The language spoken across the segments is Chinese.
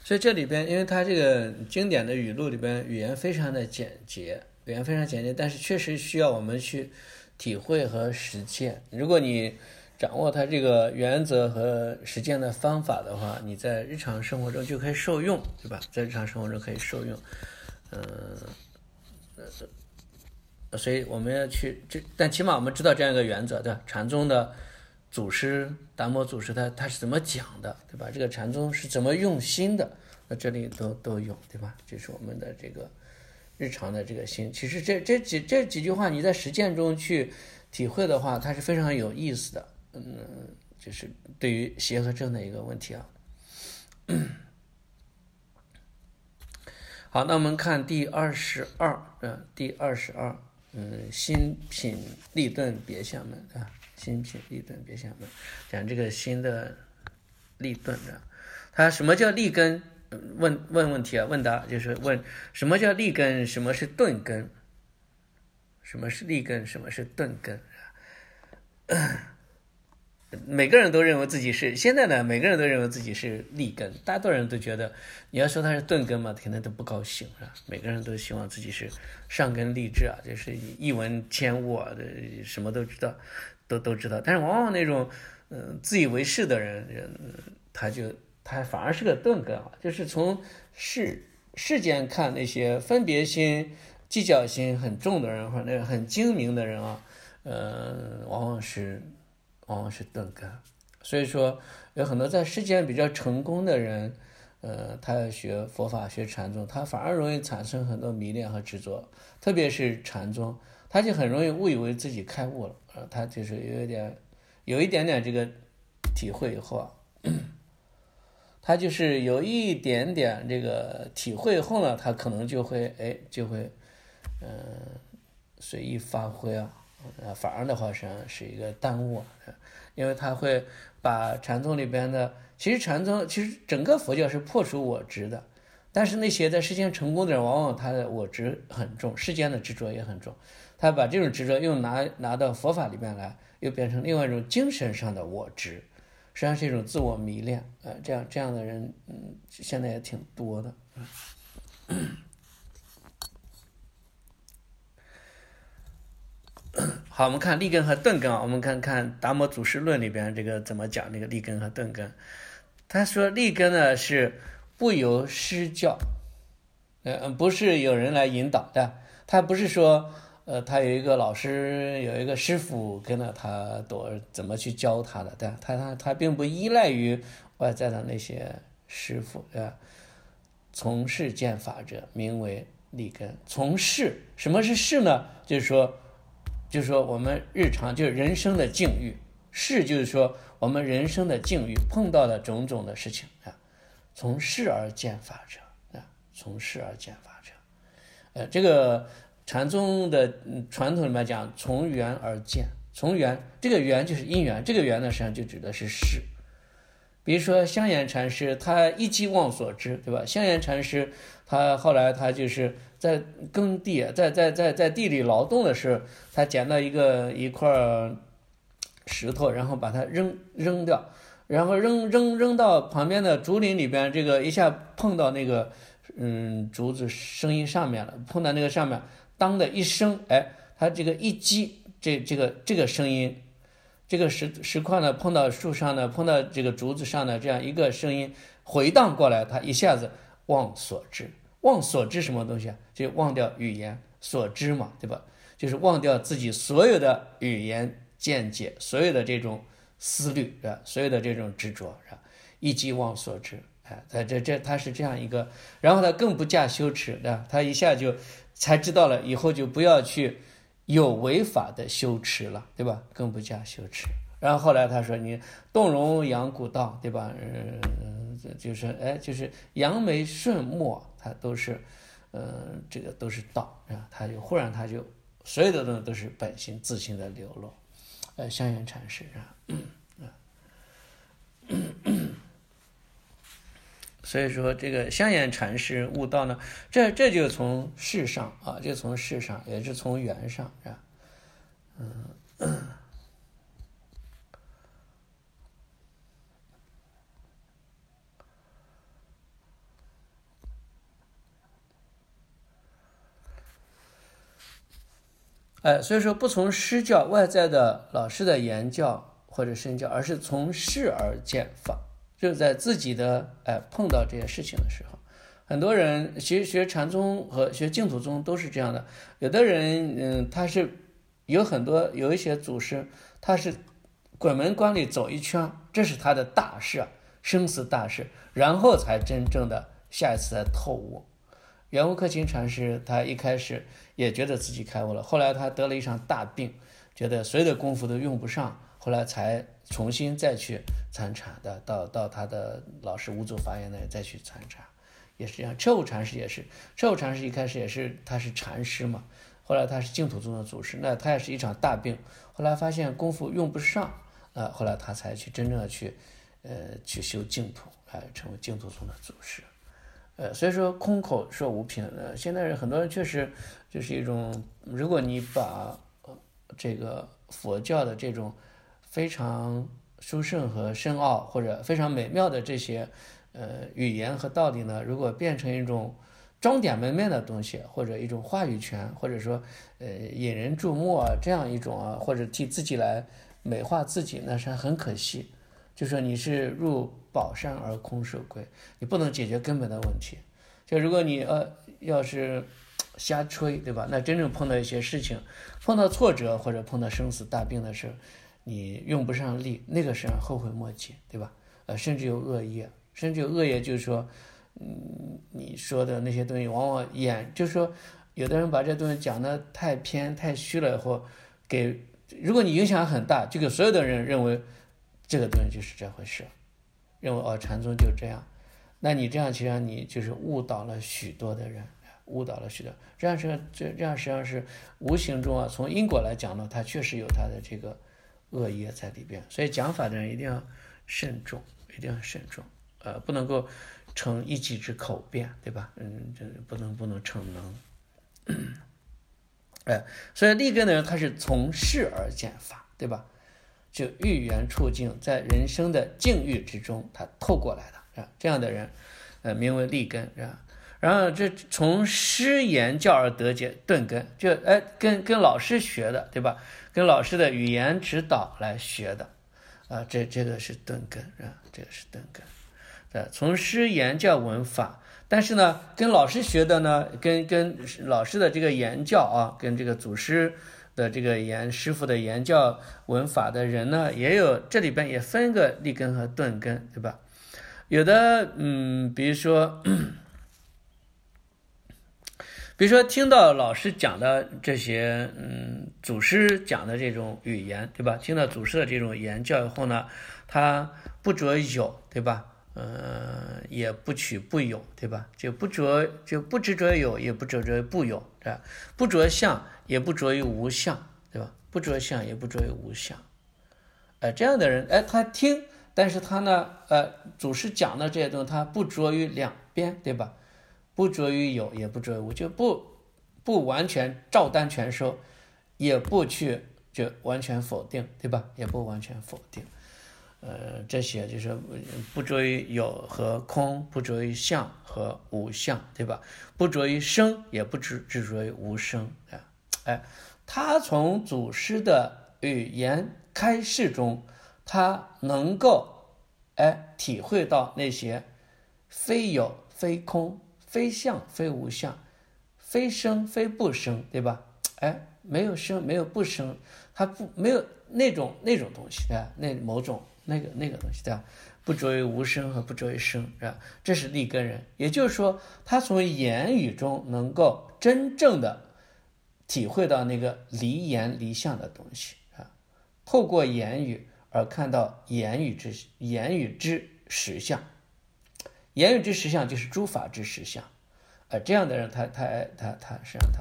所以这里边，因为它这个经典的语录里边语言非常的简洁，但是确实需要我们去体会和实践。如果你掌握它这个原则和实践的方法的话，你在日常生活中就可以受用，对吧？在日常生活中可以受用，所以我们要去但起码我们知道这样一个原则，对吧？禅宗的祖师达摩祖师他是怎么讲的，对吧？这个禅宗是怎么用心的，那这里都有，对吧？这是我们的这个日常的这个心。其实这几句话你在实践中去体会的话，它是非常有意思的。就是对于邪和正的一个问题啊。好，那我们看第22，心品立顿别相门啊，心品立顿别相门，讲这个心的立顿的，它什么叫立根？问题啊，问答就是问什么叫立根，什么是顿根？什么是立根？什么是顿根？每个人都认为自己是现在呢，每个人都认为自己是立根，大多人都觉得你要说他是顿根嘛，肯定都不高兴是吧？每个人都希望自己是上根立志啊，就是一文千物啊，什么都知道，都知道。但是往往那种自以为是的人，他反而是个顿根啊，就是从世间看那些分别心、计较心很重的人，或者那个很精明的人啊，往往是顿根。所以说有很多在世间比较成功的人，他要学佛法学禅宗，他反而容易产生很多迷恋和执着，特别是禅宗，他就很容易误以为自己开悟了，他就是有一点点这个体会以后啊，他就是有一点点这个体会后呢，他可能就会随意发挥啊，反而的话实际上是一个耽误，因为他会把禅宗里边的，其实整个佛教是破除我执的，但是那些在世间成功的人，往往他的我执很重，世间的执着也很重，他把这种执着又拿到佛法里面来，又变成另外一种精神上的我执，实际上是一种自我迷恋，这样的人，现在也挺多的。好，我们看立根和顿根啊，我们看看《达摩祖师论》里边这个怎么讲这个立根和顿根。他说立根呢是不由师教，不是有人来引导的，他不是说他有一个老师有一个师傅跟着他怎么去教他的，对吧？他并不依赖于外在的那些师傅，对吧？从事见法者名为立根。从事，什么是事呢？就是说我们日常就是人生的境遇，事就是说我们人生的境遇碰到的种种的事情啊，从事而见法者啊，从事而见法者。这个禅宗的传统里面讲从缘而见，从缘，这个缘就是因缘，这个缘呢实际上就指的是事。比如说香严禅师，他一机忘所知，对吧？香严禅师，他后来他就是在耕地，在地里劳动的时候，他捡到一块石头，然后把它扔掉，然后扔到旁边的竹林里边，这个一下碰到那个竹子声音上面了，碰到那个上面，当的一声，哎，他这个一击，这个声音。这个石块呢碰到树上呢，碰到这个竹子上呢，这样一个声音回荡过来，他一下子忘所知。忘所知什么东西啊？就忘掉语言所知嘛，对吧？就是忘掉自己所有的语言见解，所有的这种思虑，是吧？所有的这种执着，是吧？一即忘所知，哎，他是这样一个，然后他更不加羞耻，对吧？他一下就才知道了，以后就不要去有违法的羞耻了，对吧？更不加羞耻。然后后来他说：“你动容扬古道，对吧？就是扬眉顺墨，它都是，这个都是道啊。他就忽然所有的东西都是本性自性的流露。香严禅师啊，所以说这个香严禅师悟道呢，这就从事上啊，就从事上，也是从缘上，是吧？ 所以说不从师教外在的老师的言教或者身教，而是从事而见法，就是在自己的碰到这些事情的时候，很多人学禅宗和学净土宗都是这样的。有的人他是有一些祖师，他是鬼门关里走一圈，这是他的大事，生死大事，然后才真正的下一次才透悟。圆悟克勤禅师他一开始也觉得自己开悟了，后来他得了一场大病，觉得所有的功夫都用不上，后来才重新再去参禅的，到他的老师五祖法眼那里再去参禅，也是这样。彻悟禅师也是，彻悟禅师一开始也是他是禅师嘛，后来他是净土宗的祖师，那他也是一场大病，后来发现功夫用不上，后来他才去真正的去修净土，成为净土宗的祖师。所以说空口说无凭，现在很多人确实就是一种，如果你把这个佛教的这种非常殊胜和深奥或者非常美妙的这些语言和道理呢，如果变成一种装点门面的东西，或者一种话语权，或者说引人注目这样一种或者替自己来美化自己，那是很可惜。就说你是入宝山而空受归，你不能解决根本的问题。就如果你要是瞎吹，对吧？那真正碰到一些事情，碰到挫折或者碰到生死大病的时候，你用不上力，那个时候后悔莫及，对吧？甚至有恶业，就是说，你说的那些东西往往就是说，有的人把这东西讲得太偏太虚了以后，如果你影响很大，这个所有的人认为这个东西就是这回事，认为禅宗就这样，那你这样其实你就是误导了许多的人，这样实际上是无形中从因果来讲呢，它确实有它的这个恶业在里边，所以讲法的人一定要慎重，不能够逞一己之口辩，对吧？这不能逞能。所以立根的人他是从事而见法，对吧？就遇缘处境，在人生的境遇之中，他透过来的，这样的人，名为立根，然后这从师言教而得顿根，就跟老师学的，对吧？跟老师的语言指导来学的，这个是顿根，这个是顿根，从师言教闻法。但是呢，跟老师学的呢，跟老师的这个言教跟这个祖师的这个师傅的言教闻法的人呢，也有，这里边也分个立根和顿根，对吧？有的比如说听到老师讲的这些祖师讲的这种语言，对吧？听到祖师的这种言教以后呢，他不着有，对吧？也不取不有，对吧？就不执着有，也不执着不有，对吧？不着相，也不着于无相，对吧？不着相，也不着于无相。这样的人，他听，但是他呢，祖师讲的这些东西，他不着于两边，对吧？不着于有，也不着于无，就不完全照单全收，也不去就完全否定，对吧？也不完全否定。这些就是不着于有和空，不着于相和无相，对吧？不着于生，也不执着于无生。他从祖师的语言开示中，他能够体会到那些非有非空，非相非无相，非生非不生，对吧？没有生没有不生，他没有那种东西，那某种那个东西，对吧？不着于无生和不着于生，这是立根人。也就是说，他从言语中能够真正的体会到那个离言离相的东西，透过言语而看到言语之实相。言语之实相就是诸法之实相。这样的人他实际上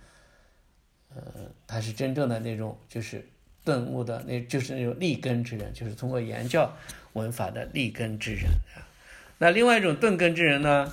他是真正的那种就是顿悟的，就是那种立根之人，就是通过言教闻法的立根之人。那另外一种顿根之人呢，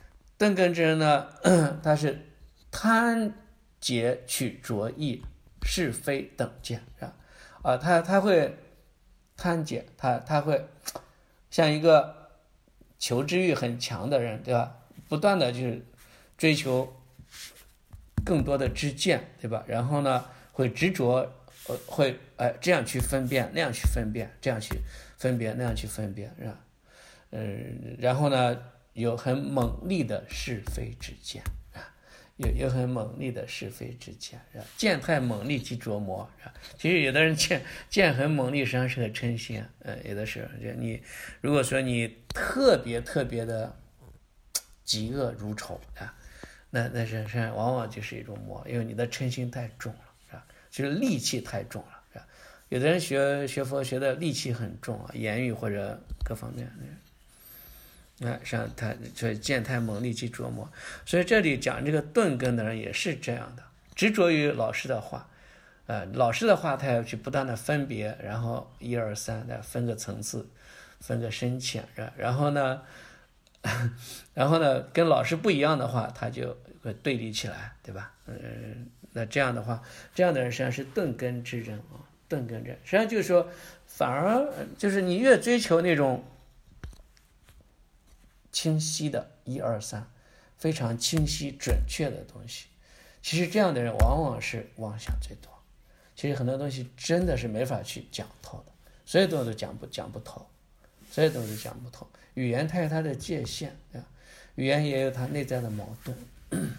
他是贪结取着意是非等见，他会贪结，他会像一个求知欲很强的人，对吧？不断的就是追求更多的知见，对吧？然后呢， 会执着，会这样去分辨，那样去分辨，这样去分辨，那样去分辨，是吧？然后呢，有很猛烈的是非之见啊，有很猛烈的是非之见，是吧？见太猛烈即琢磨，是吧？其实有的人见很猛烈，实际上是个嗔心，有的时候你如果说你特别的嫉恶如仇啊，那实际上往往就是一种魔，因为你的嗔心太重了，是吧？就是戾气太重了，是吧？有的人学佛学的戾气很重啊，言语或者各方面。上他这见太猛烈即琢磨，所以这里讲这个钝根的人也是这样的，执着于老师的话，老师的话他要去不断的分别，然后1、2、3来分个层次，分个深浅，然后呢跟老师不一样的话，他就会对立起来，对吧？那这样的话，这样的人实际上是钝根之人啊，钝根之人，实际上就是说，反而就是你越追求那种清晰的1、2、3，非常清晰准确的东西，其实这样的人往往是妄想最多。其实很多东西真的是没法去讲透的，所有东西都讲不透，所有东西都讲不透。语言它有它的界限，对吧？语言也有它内在的矛盾。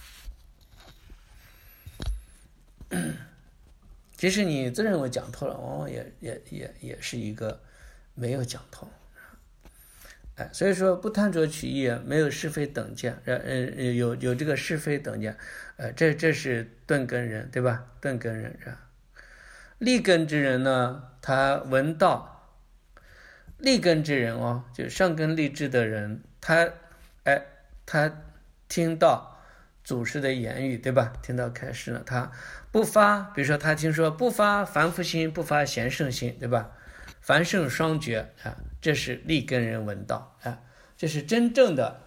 即使你自认为讲透了，往往也是一个没有讲透。所以说不贪着取义，没有是非等见，有这个是非等见，这是钝根人，对吧？钝根人是吧？利根之人呢，他闻道，利根之人哦，就上根利智的人，他听到祖师的言语，对吧？听到开示了，他不发，比如说他听说不发凡夫心，不发贤圣心，对吧？凡圣双觉啊，这是利根人闻道啊，这是真正的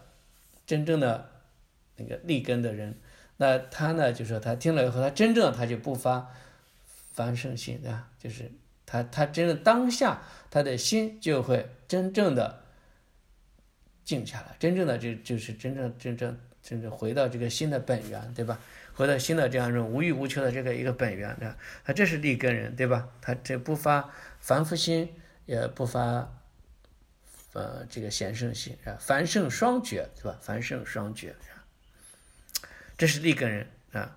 那个利根的人。那他呢，就说他听了以后，他真正他就不发凡圣心，对吧？就是他真正当下他的心就会真正的静下来，真正的就是真正回到这个心的本源，对吧？回到新的这样一种无欲无求的这个一个本源的，他这是利根人，对吧？他这不发凡夫心，也不发这个贤圣心，是吧？凡圣双觉，对吧？凡圣双觉，是吧？这是利根人啊。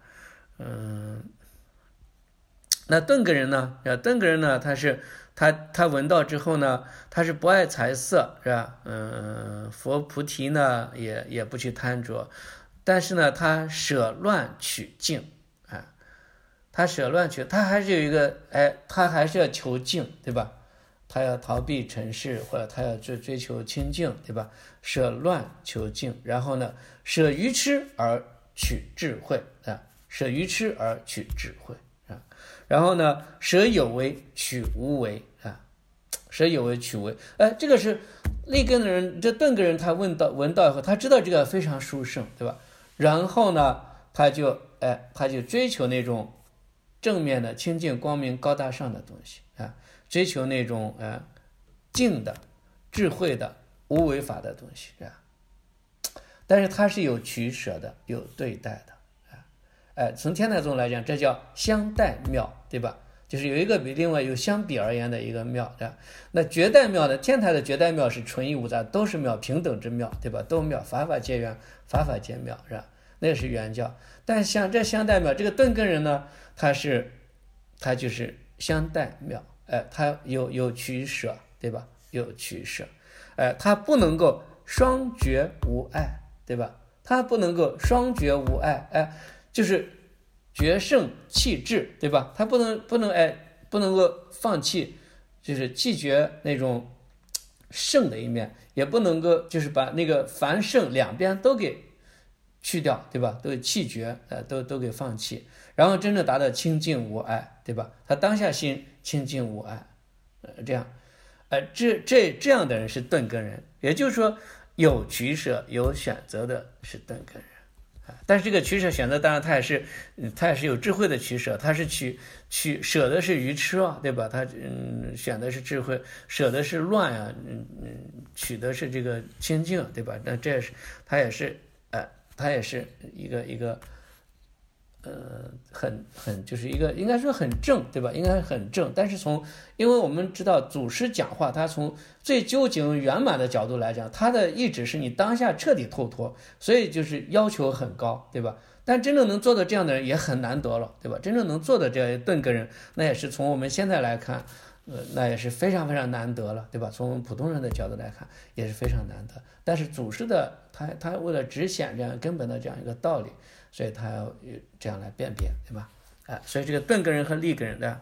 那钝根人呢？钝根人呢，他闻道之后呢，他是不爱财色，是吧？佛菩提呢也不去贪着，但是呢，他舍乱取静，他舍乱取，他还是有一个，他还是要求静，对吧？他要逃避尘世，或者他要追求清净，对吧？舍乱求静，然后呢，舍愚痴而取智慧啊，舍愚痴而取智慧啊，然后呢，舍有为取无为啊，舍有为取为，这个是利根的人，这钝根人他闻道以后，他知道这个非常殊胜，对吧？然后呢，他就追求那种正面的、清净、光明、高大上的东西啊，追求那种静的、智慧的、无为法的东西啊。但是它是有取舍的，有对待的从天台宗来讲，这叫相待妙，对吧？就是有一个比另外有相比而言的一个妙，对吧？那绝代妙的天台的绝代妙是纯一无杂，都是妙，平等之妙，对吧？都妙，法法皆圆，法法皆妙，是吧？那是原教。但像这相待妙，这个钝根人呢，他就是相待妙，他有取舍，对吧？有取舍，他不能够双觉无碍，对吧？他不能够双觉无碍，就是觉胜弃智，对吧？他不能够放弃，就是弃绝那种胜的一面，也不能够就是把那个凡胜两边都给去掉，对吧？都给弃绝，都给放弃，然后真正达到清净无碍，对吧？他当下心清净无碍，这样，这样的人是钝根人，也就是说有取舍、有选择的是钝根人。但是这个取舍选择，当然他也是有智慧的取舍，他是舍的是愚痴啊，对吧？他选的是智慧，舍的是乱啊，取的是这个清净，对吧？那这是他也是一个就是一个应该说很正，对吧？应该很正，但是因为我们知道祖师讲话，他从最究竟圆满的角度来讲，他的意旨是你当下彻底透脱，所以就是要求很高，对吧？但真正能做到这样的人也很难得了，对吧？真正能做的这些顿根人，那也是从我们现在来看，那也是非常非常难得了，对吧？从我们普通人的角度来看，也是非常难得。但是祖师的他为了直显这样根本的这样一个道理，所以他要这样来辨别，对吧？所以这个顿根人和利根人的，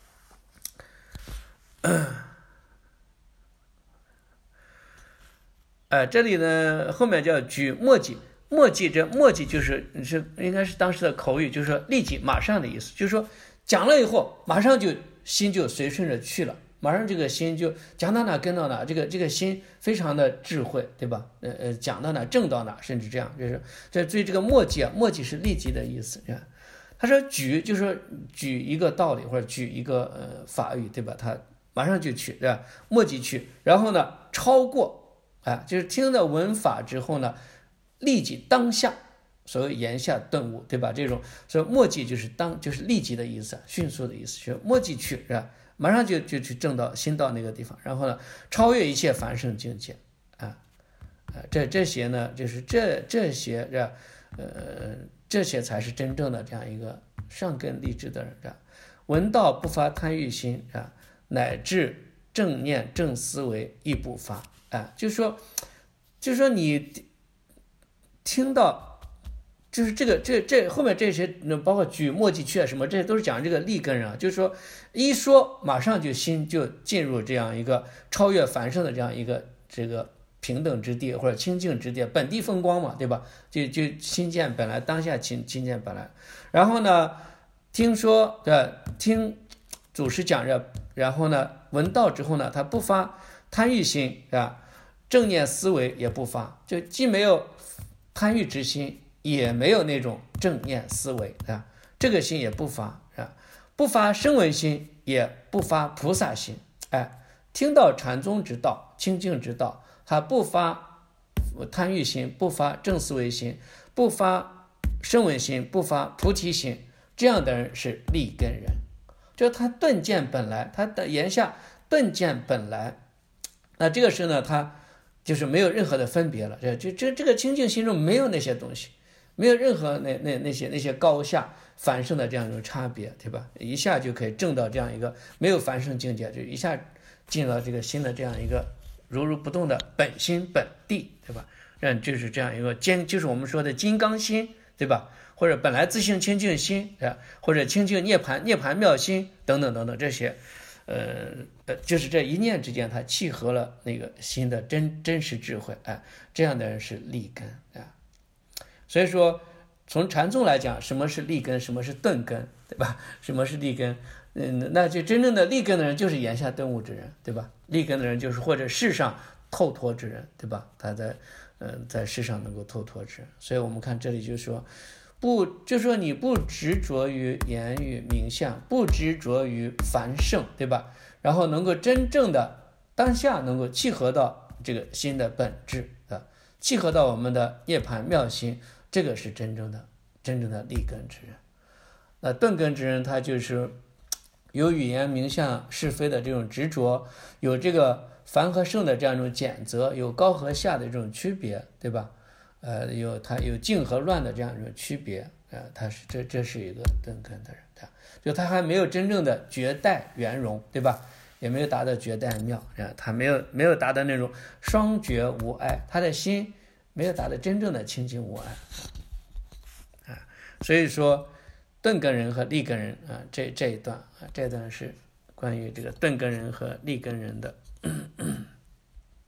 这里呢后面叫举墨迹。墨迹就是应该是当时的口语，就是说立即马上的意思，就是说讲了以后马上就心就随顺着去了，马上这个心就讲到哪跟到哪，这个心非常的智慧，对吧？讲到哪正到哪，甚至这样，所以这个墨迹是立即的意思。他说举就是说举一个道理或者举一个法语，对吧？他马上就去，对吧？墨迹去，然后呢超过，就是听了文法之后呢。立即当下，所谓言下顿悟，对吧？这种所以墨迹就是立即的意思，迅速的意思，就是墨迹去，是吧？马上就去证到心到那个地方，然后呢，超越一切凡圣境界，这些呢，就是这些，这些才是真正的这样一个上根立志的人，闻道不发贪欲心，乃至正念正思维亦不发，就是说你。听到，就是这后面这些，包括举墨迹去啊什么，这些都是讲这个立根人啊，就是说一说马上就心就进入这样一个超越凡圣的这样一个这个平等之地或者清净之地，本地风光嘛，对吧？就心见本来当下亲见本来，然后呢，听说听祖师讲着，然后呢闻道之后呢，他不发贪欲心，正念思维也不发，就既没有。贪欲之心也没有那种正念思维，这个心也不发，不发声闻心，也不发菩萨心，听到禅宗之道、清净之道，他不发贪欲心，不发正思维心，不发声闻心，不发菩提心，这样的人是立根人，就他顿见本来，他的言下顿见本来，那这个是呢，他。就是没有任何的分别了，这个清净心中没有那些东西，没有任何那些高下凡圣的这样一种差别，对吧？一下就可以证到这样一个没有凡圣境界，就一下进了这个心的这样一个如不动的本心本地，对吧？就是这样一个就是我们说的金刚心，对吧？或者本来自性清净心，或者清净涅槃妙心等等等等这些。就是这一念之间，它契合了那个心的真实智慧，这样的人是立根，所以说，从禅宗来讲，什么是立根，什么是顿根，对吧？什么是立根？那就真正的立根的人，就是言下顿悟之人，对吧？立根的人就是或者世上透脱之人，对吧？他在世上能够透脱之人，所以我们看这里就说。就说你不执着于言语名相，不执着于凡圣，对吧？然后能够真正的当下能够契合到这个心的本质，契合到我们的涅槃妙心，这个是真正的立根之人。那顿根之人，他就是有语言名相是非的这种执着，有这个凡和圣的这样一种检责，有高和下的这种区别，对吧？有静和乱的这样一种区别，他是这是一个顿根的人，就他还没有真正的绝代圆融，对吧？也没有达到绝代妙，他没有达到那种双绝无碍，他的心没有达到真正的清净无碍，所以说顿根人和立根人这一段这段是关于这个顿根人和立根人的。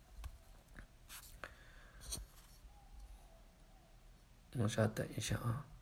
我稍等一下啊。